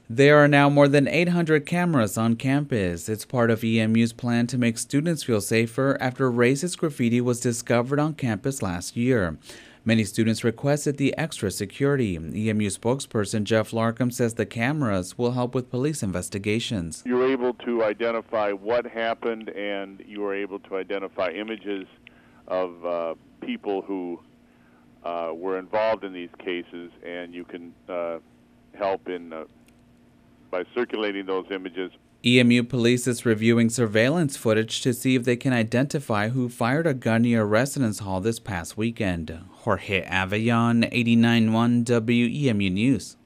There are now more than 800 cameras on campus. It's part of EMU's plan to make students feel safer after racist graffiti was discovered on campus last year. Many students requested the extra security. EMU spokesperson Jeff Larkham says the cameras will help with police investigations. You were able to identify what happened, and you were able to identify images of people who were involved in these cases, and you can help in by circulating those images. EMU police is reviewing surveillance footage to see if they can identify who fired a gun near a residence hall this past weekend. Jorge Avellon, 89.1 WEMU News.